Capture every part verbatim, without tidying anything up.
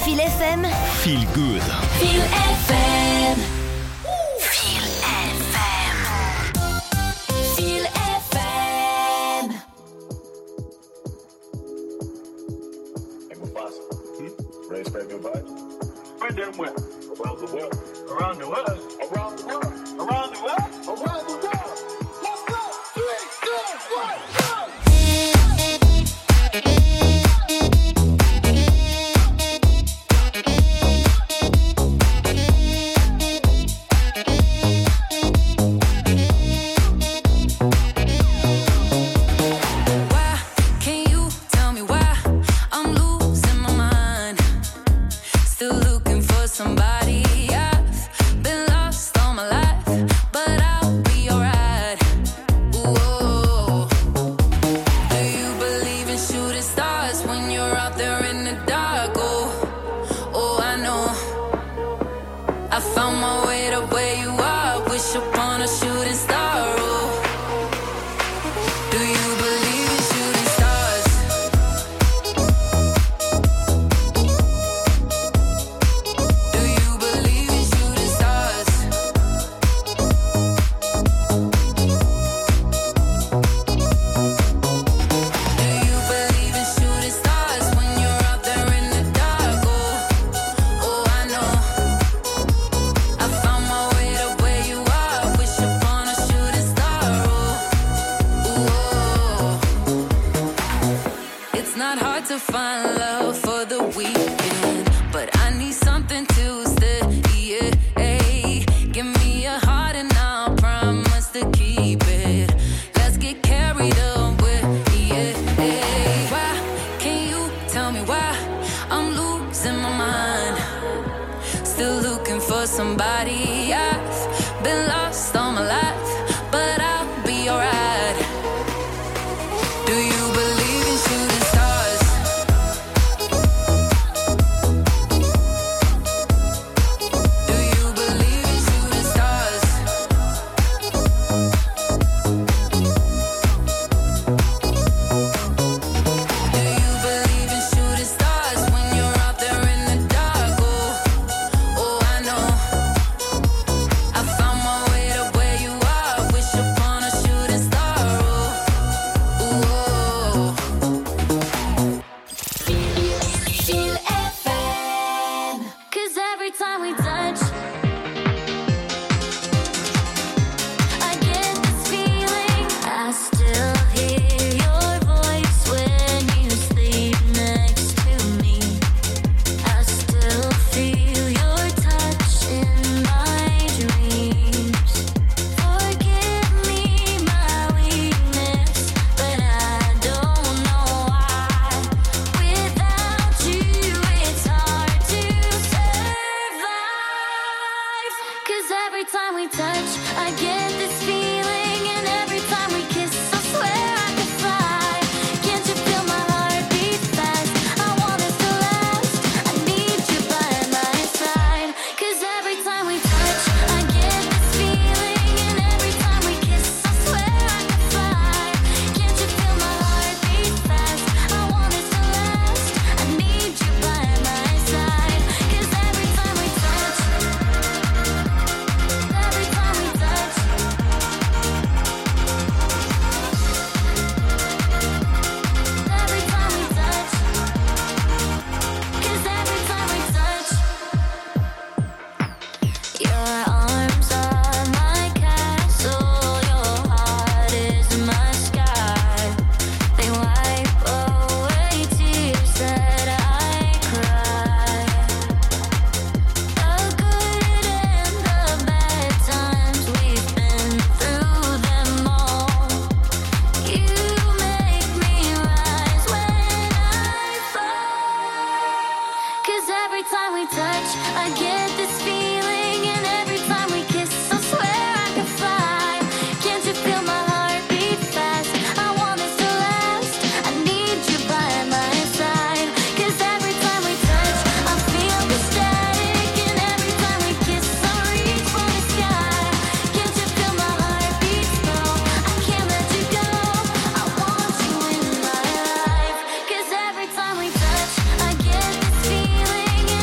Feel F M. Feel good. Feel F M. Feel F M. Feel F M. Hey, Mufasa. Hmm? Ready to spread good vibes? Spread them where? Around the world. Around the world. Around the world. Around the world. Around the world. Let's go. Three, two, one, go. Time we touch, I get this feeling.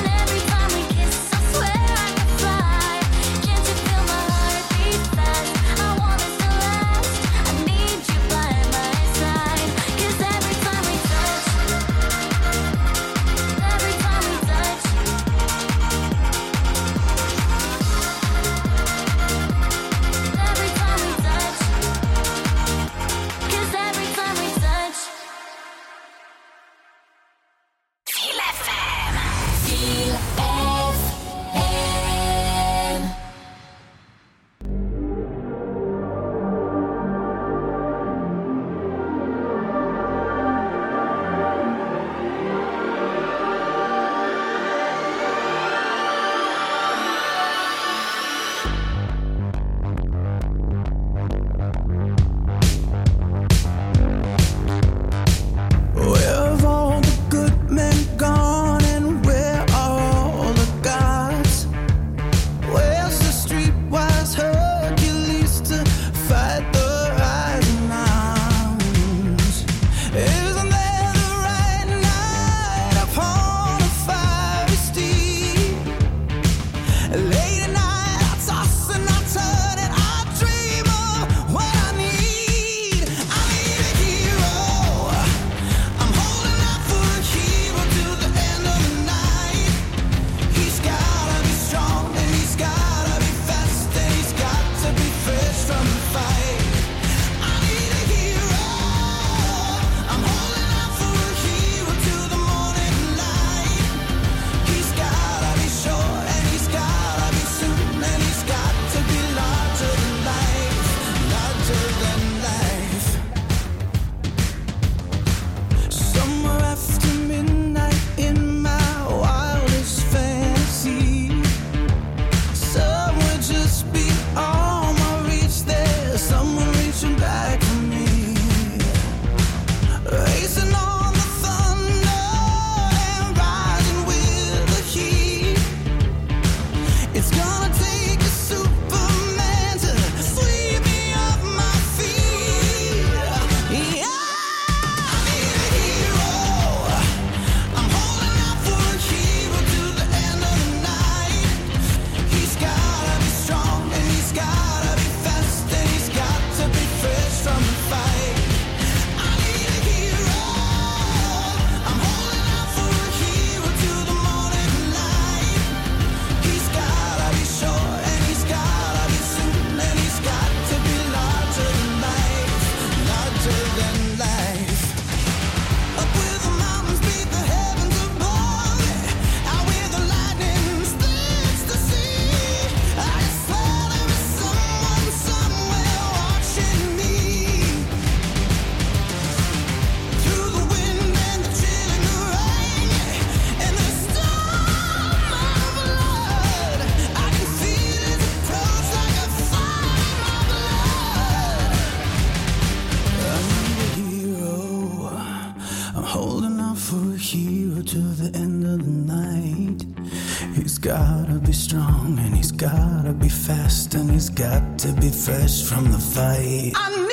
the night. He's gotta be strong and he's gotta be fast and he's got to be fresh from the fight. I need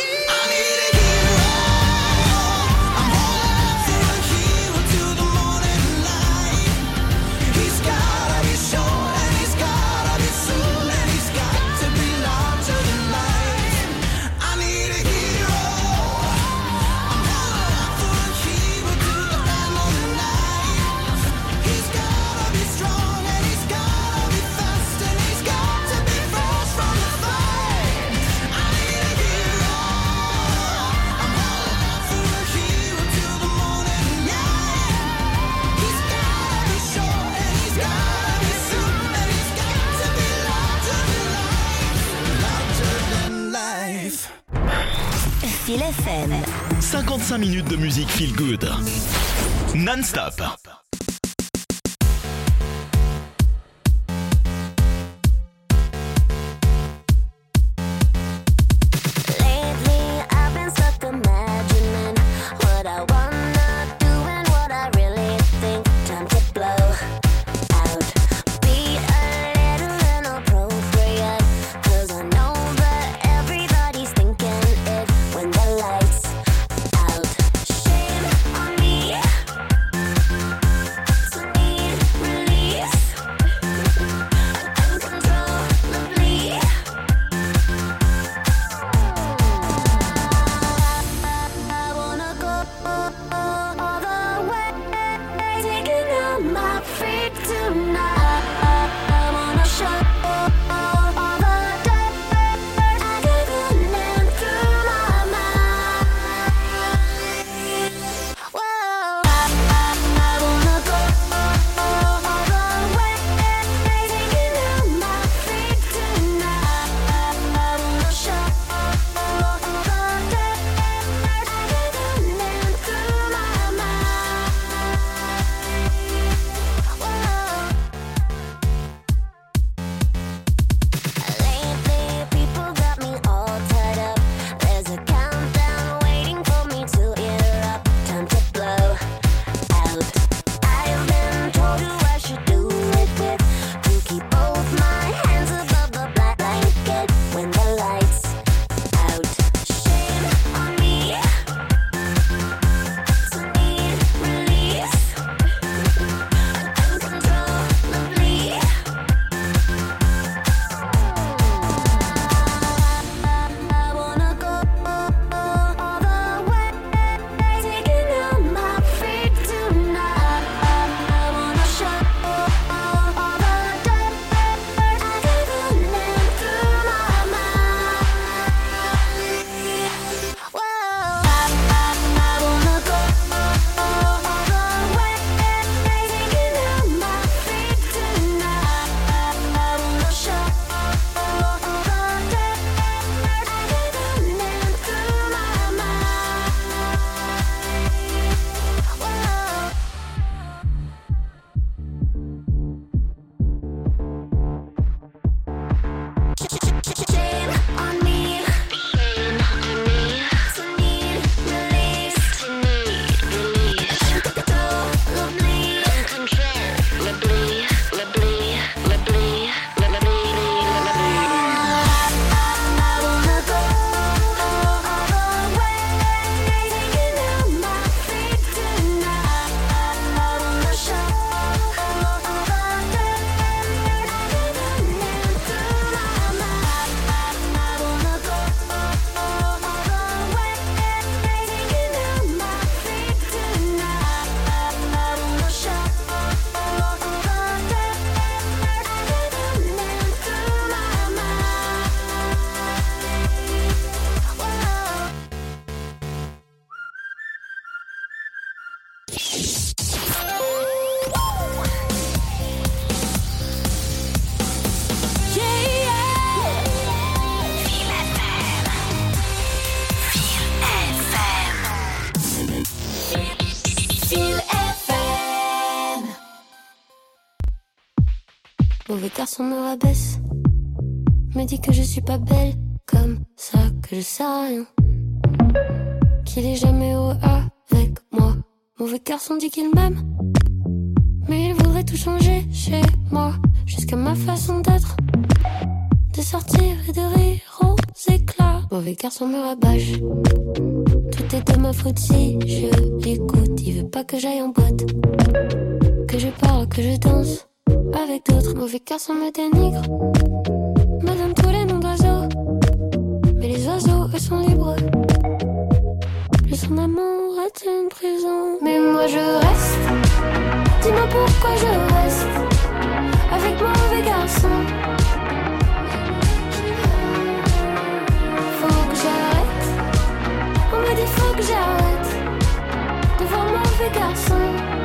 Feel F M. cinquante-cinq minutes de musique feel good. Non-stop. Mauvais garçon me rabaisse, me dit que je suis pas belle, comme ça que je sais rien, qu'il est jamais heureux avec moi. Mauvais garçon dit qu'il m'aime, Mais il voudrait tout changer chez moi, jusqu'à ma façon d'être, de sortir et de rire aux éclats. Mauvais garçon me rabâche, tout est de ma faute si je l'écoute. Il veut pas que j'aille en boîte, que je parle, que je danse avec d'autres. Mauvais garçon me dénigre, me donne tous les noms d'oiseaux, mais les oiseaux eux sont libres. Le son d'amour est une prison, mais moi je reste. Dis-moi pourquoi je reste avec mon mauvais garçon. Faut que j'arrête, on me dit faut que j'arrête de voir mon mauvais garçon.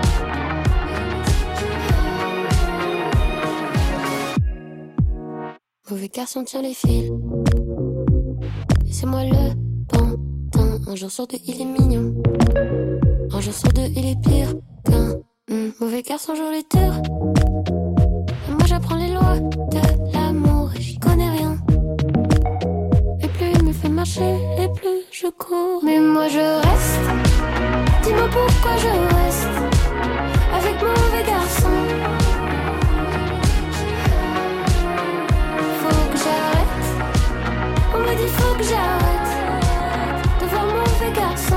Mauvais garçon tient les fils, et c'est moi le pantin. Un jour sur deux il est mignon, un jour sur deux il est pire qu'un mmh. Mauvais garçon joue les tours, et moi j'apprends les lois de l'amour et j'y connais rien. Et plus il me fait marcher, et plus je cours. Mais moi je reste, dis-moi pourquoi je reste avec mon mauvais garçon. Faut que j'arrête, on me dit faut que j'arrête de voir mon mauvais garçon.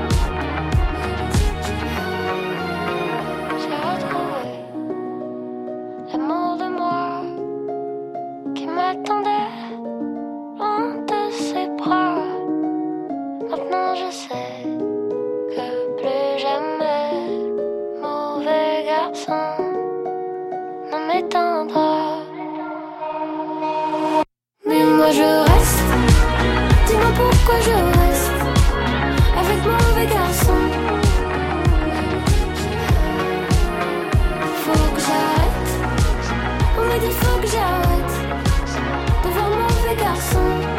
J'ai retrouvé l'amour de moi qui m'attendait loin de ses bras. Maintenant je sais que plus jamais mauvais garçon ne m'éteindra. Mais moi je reste, dis-moi pourquoi je reste avec mon mauvais garçon. Faut que j'arrête, on me dit faut que j'arrête de voir mon mauvais garçon.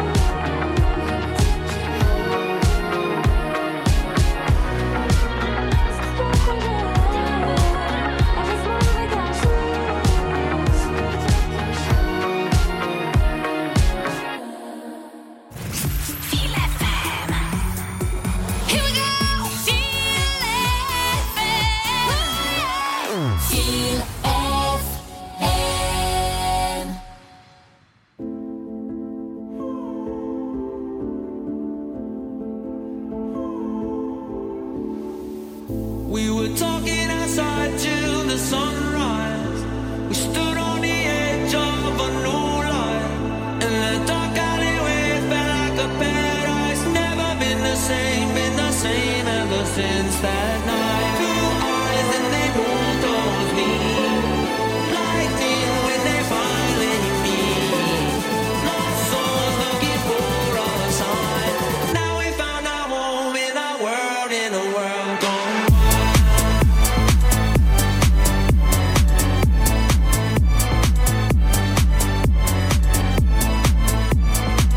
We were talking outside till the sunrise. We stood on the edge of a new life, and the dark alleyway felt like a paradise. Never been the same, been the same ever since that night. Two eyes and they moved towards me, lightning when they finally meet. Lost souls looking for a sign. Now we found our home in our world, in a world gone.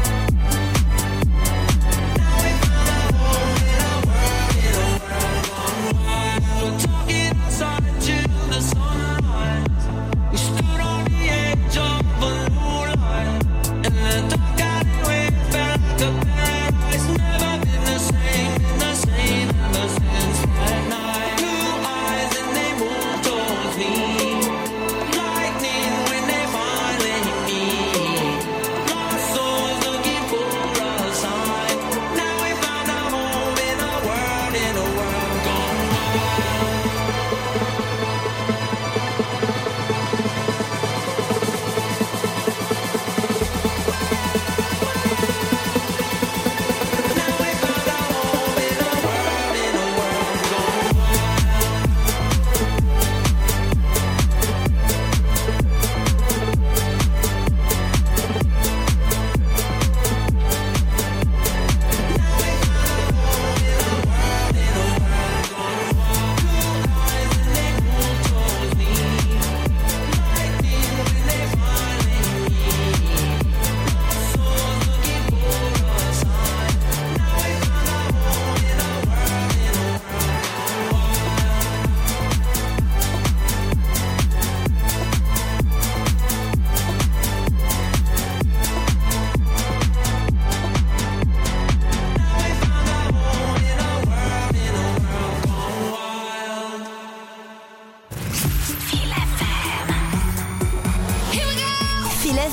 Gone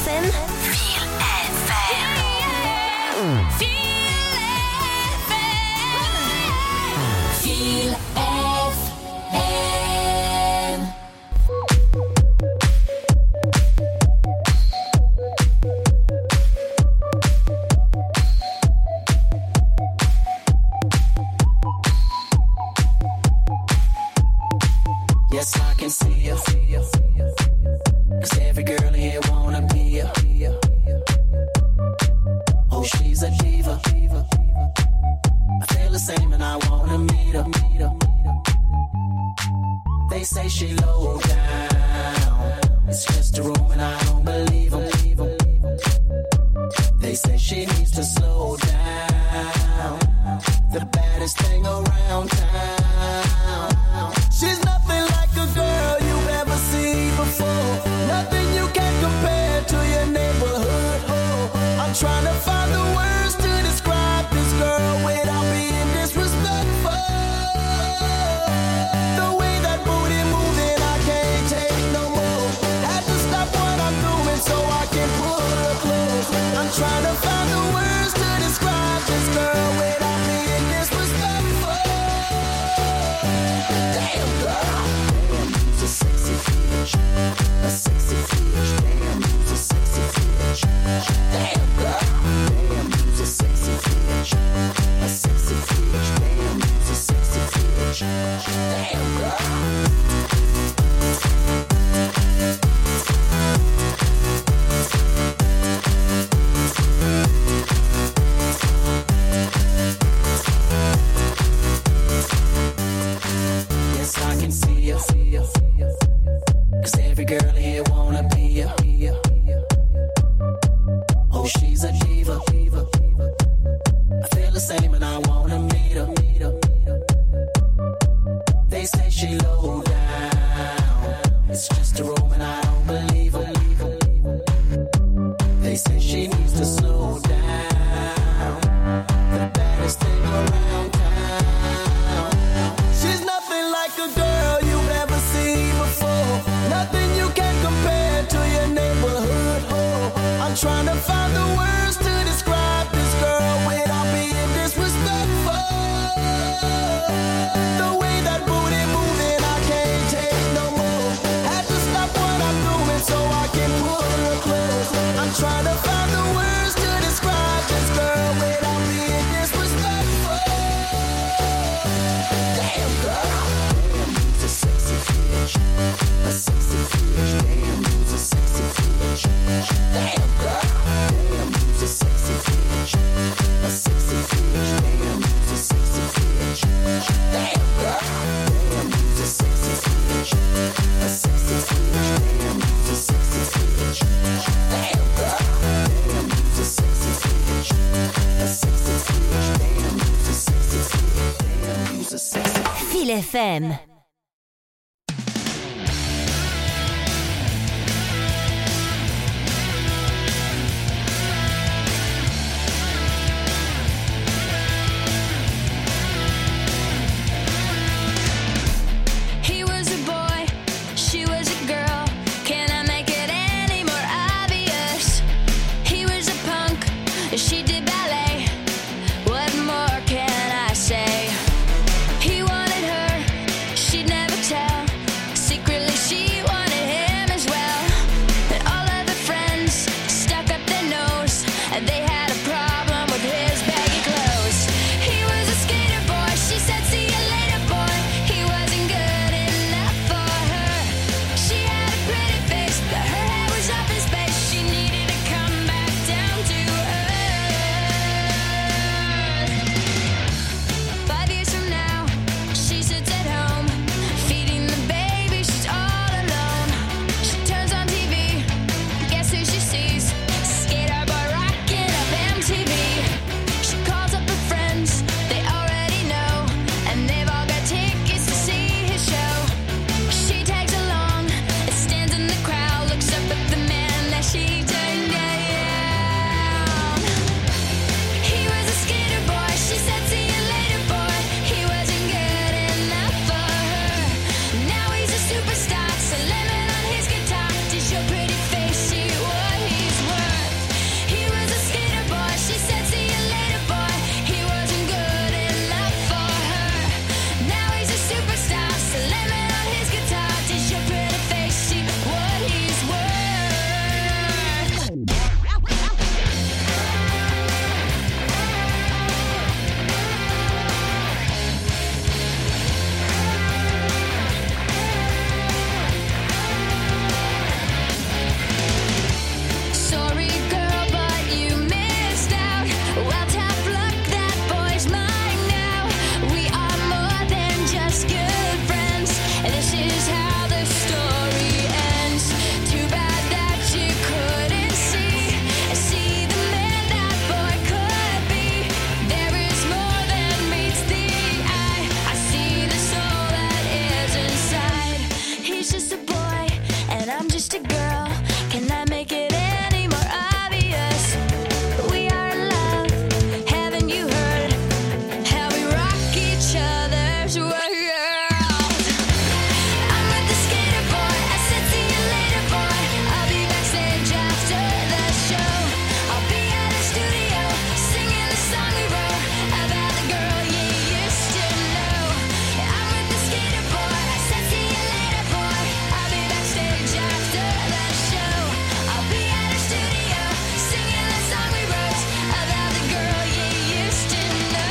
F M. Feel F M. Feel F M. Feel F M. Yes, I can see you. Cause every girl here wanna be you. Oh, she's a diva. I feel the same and I wanna meet her. They say she low down. It's just a room and I don't believe them. They say she needs to slow down. The baddest thing around town. She's nothing like a girl you've ever seen before. Nothing you can compare to your neighborhood. Oh, I'm trying to find the words to describe this girl without being disrespectful. The way that booty moving, I can't take no more. Had to stop what I'm doing so I can pull her close. I'm trying to find the words to describe this girl without being disrespectful. Damn girl, damn, you's a sexy bitch, a sexy bitch. Damn, you's a sexy bitch. Damn girl, damn, you's a sexy bitch, a sexy bitch. Damn, you's a sexy bitch. Damn girl. Yes, I can see you. Cause every girl here wanna be you. Oh, she's a diva. I feel the same and I wanna meet her. They say she low down. It's just a room and I don't believe them. They say she needs to slow down. The baddest thing around town. She's nothing like a girl you've ever seen before. Nothing you can compare to your neighborhood. Oh, I'm trying to find the words to describe this girl without being disrespectful. The way that booty moving, I can't take no more. Had to stop what I'm doing so I can pull her close. I'm trying to find the words to describe this girl without being disrespectful. Damn girl, damn, you's a sexy bitch, a sexy bitch. Damn, you's a sexy bitch. Damn girl, damn, you's a sexy bitch, a sexy bitch. Damn, you's a sexy bitch. Damn girl, damn, you's a sexy bitch, a sexy bitch. Damn, you's a sexy bitch. Damn girl, damn, you's a sexy bitch, a sexy bitch. Damn, you's a sexy bitch. Damn, you's a sexy bitch. Feel F M. He was a boy, she was a girl. Can I make it any more obvious? He was a punk, she did ballet. What more can I say? He wanted her, she just a girl. Can I make it any more obvious? We are in love. Haven't you heard how we rock each other's world? I'm with the skater boy. I said see you later, boy. I'll be backstage after the show. I'll be at the studio singing the song we wrote about the girl you used to know. I'm with the skater boy. I said see you later, boy. I'll be backstage after the show. I'll be at the studio singing the song we wrote about the girl you used to know.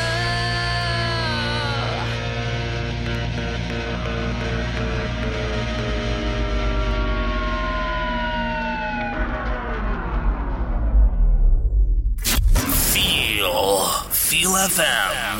Feel, Feel F M.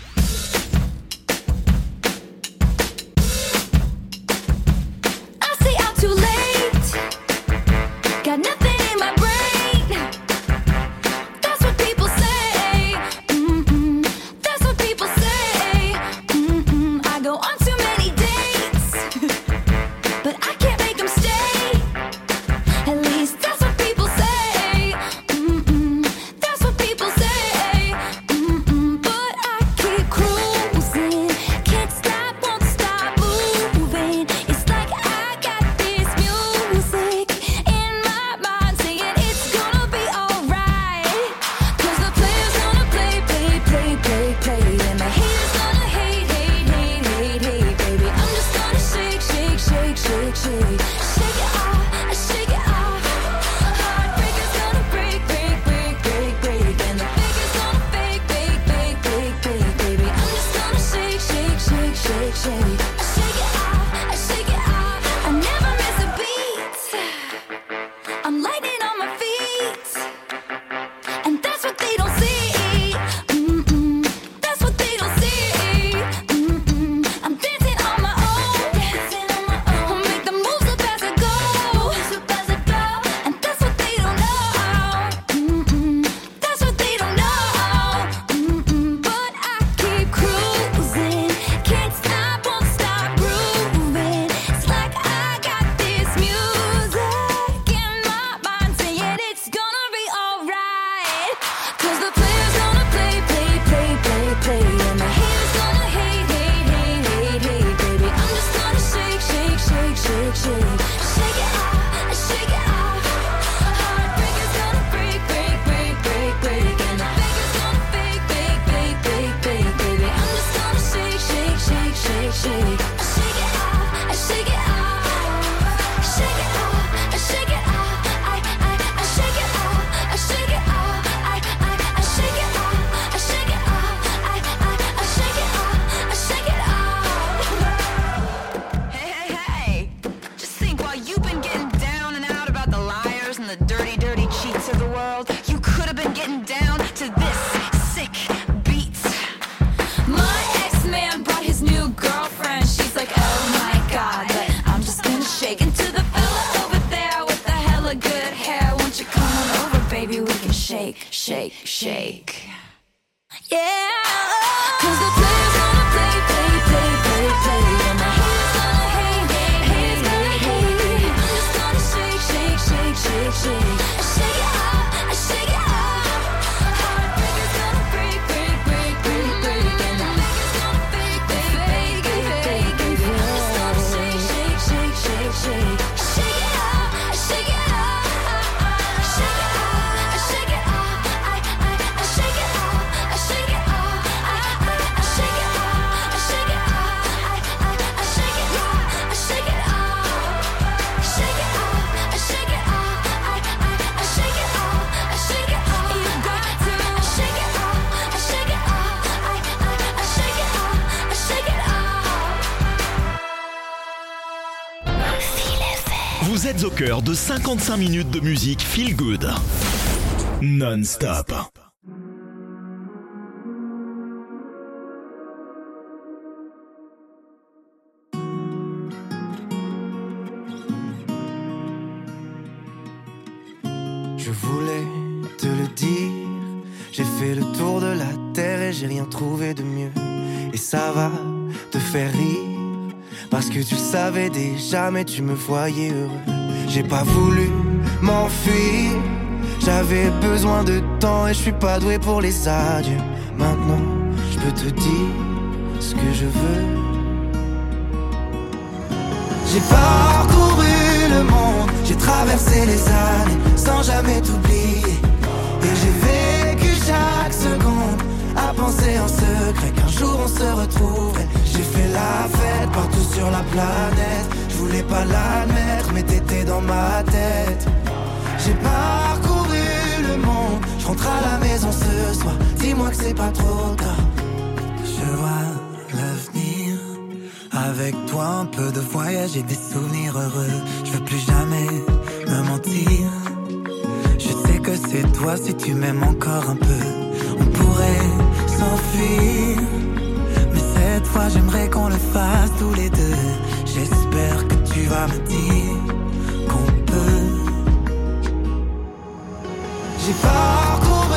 I stay out too late. Got nothing in my brain. That's what people say. Mm-mm. That's what people say. Mm-mm. I go on too many dates, but I can't make them stay. At least that's what people say. Mm-mm. That's what people say. Mm-mm. But I keep cruising. Can't stop, won't stop moving. It's like I got this music in my mind saying it's gonna be alright. Cause the player's gonna play, play, play, play, play. And the haters gonna hate, hate, hate, hate, hate, baby. I'm just gonna shake, shake, shake, shake, shake. Shake it off, I shake it off. Heartbreaker's gonna break, break, break, break, break. And the faker's gonna fake, fake, fake, fake, fake, baby. I'm just gonna shake, shake, shake, shake, shake. I shake it off, I shake it off. I never miss a beat. I'm lightning on my feet. And that's what they don't see. Mm-mm. That's what they don't see. Mm-mm. I'm dancing on my own. Dancing on my own. I'll make the moves up as I go. Moves up as I go. And that's what they don't know. Mm-mm. That's what they don't know. Mm-mm. But I keep cruising. Can't stop, won't stop grooving. It's like I got this music in my mind saying it's gonna be alright. Cause the player's gonna play, play, play, play, play. And the haters gonna hate, hate, hate, hate, hate, baby. I'm just gonna shake, shake, shake, shake, shake. Shake it off, I shake it off. Heartbreaker's gonna break, break, break, break, break. And the faker's gonna fake, fake, fake, fake, fake, baby. I'm just gonna shake, shake, shake, shake, shake. I shake it off, I shake it off. Shake it off, I shake it off. I, I, I shake it off, I shake it off. I, I, I shake it off, I shake it off. I, I, I shake it off, I shake it off. Hey, hey, hey! Just think, while you've been getting down and out about the liars and the dirty, dirty cheats of the world, you could have been getting down to this sick beat. My ex-man brought his new girlfriend. She's like, oh my god, but I'm just gonna shake into the fella over there with the hella good hair. Won't you come on over, baby? We can shake, shake, shake. Yeah. Cause the player's gonna play, play, play, play, play. And the haters gonna hate, hate, hate, hate, hate. I'm just gonna shake, shake, shake, shake, shake. I shake it off, I shake it off. Heartbreaker's gonna break, break, break, break, break. And the faker's gonna fake, fake, fake, fake, fake, baby. I'm just gonna shake, shake, shake, shake, shake. I shake it off, I shake it off. I shake it off, I shake it off. I, I, I shake it off, I shake it off. I, I, I shake it off, I shake it off. I, I, I shake it off, I shake it off. Shake it off, I shake it off. I, I, I shake it off, I shake it off. You got to. I shake it off, I shake it off. I, I, I shake it off, I shake it off. Feel F M. Vous êtes au cœur de cinquante-cinq minutes de musique feel good. Non-stop. Je voulais te le dire, j'ai fait le tour de la terre et j'ai rien trouvé de mieux. Et ça va te faire rire, Parce que tu le savais déjà, mais tu me voyais heureux. J'ai pas voulu m'enfuir, j'avais besoin de temps et je suis pas doué pour les adieux. Maintenant, je peux te dire ce que je veux. J'ai parcouru le monde, j'ai traversé les années sans jamais t'oublier. Et j'ai vécu chaque seconde à penser en secret qu'un jour on se retrouverait. J'ai fait la fête partout sur la planète. Je voulais pas l'admettre mais t'étais dans ma tête. J'ai parcouru le monde, je rentre à la maison ce soir. Dis-moi que c'est pas trop tard. Je vois l'avenir avec toi, un peu de voyage et des souvenirs heureux. Je veux plus jamais me mentir. Je sais que c'est toi si tu m'aimes encore un peu. On pourrait s'enfuir, mais cette fois j'aimerais qu'on le fasse tous les deux. J'espère que tu vas me dire